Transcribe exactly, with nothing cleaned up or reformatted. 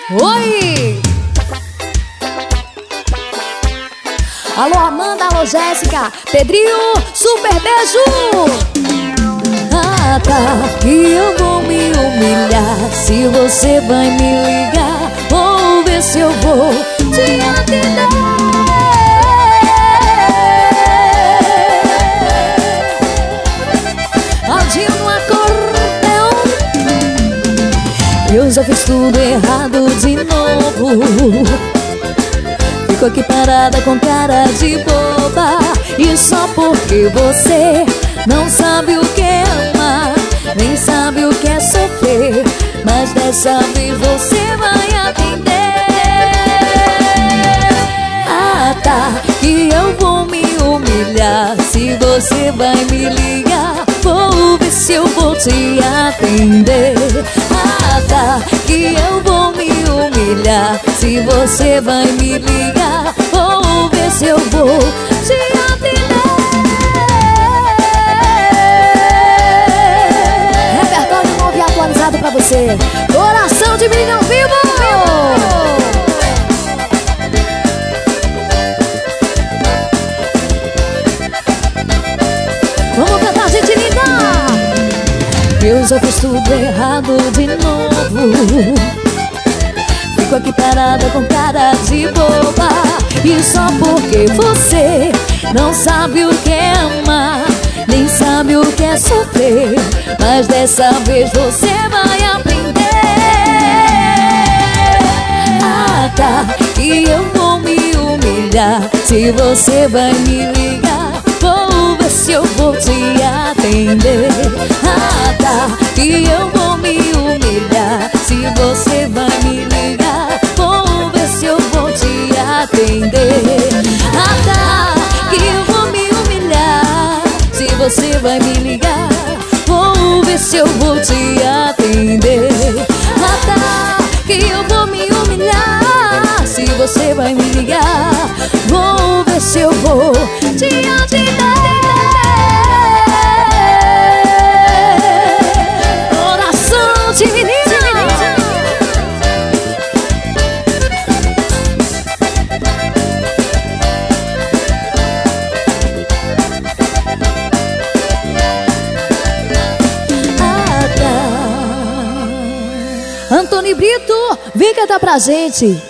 Oi! Alô Amanda, alô Jéssica, Pedrinho, super beijo! Ah tá, que eu vou me humilhar. Se você vai me ligar, vou ver se eu vou te atender. Aldinho no acordeão. Eu já fiz tudo errado de novo. Fico aqui parada com cara de boba. E só porque você não sabe o que é amar, nem sabe o que é sofrer. Mas dessa vez você vai atender. Ah tá, que eu vou me humilhar. Se você vai me ligar, vou ver se eu vou te atender. Ah tá, que eu vou me humilhar. Se você vai me ligar, vou ver se eu vou te atender. Repertório novo e atualizado pra você. Coração de Milhão Vivo. Vamos cantar, gente linda. Eu já fiz tudo errado de novo. Fico aqui parada com cara de boba. E só porque você não sabe o que é amar, nem sabe o que é sofrer. Mas dessa vez você vai aprender. Ah tá, que eu vou me humilhar. Se você vai me ligar, vou ver se eu vou te atender. Ah tá, que eu vou me humilhar. Se você vai me ligar, vou ver se eu vou te atender. Ah tá, que eu vou me humilhar. Se você vai me ligar, vou ver se eu vou te atender. Ah tá, que eu vou me humilhar. Se você vai me ligar, vou ver se eu vou te atender. Coração de menina. Antônio Brito, vem cantar pra gente.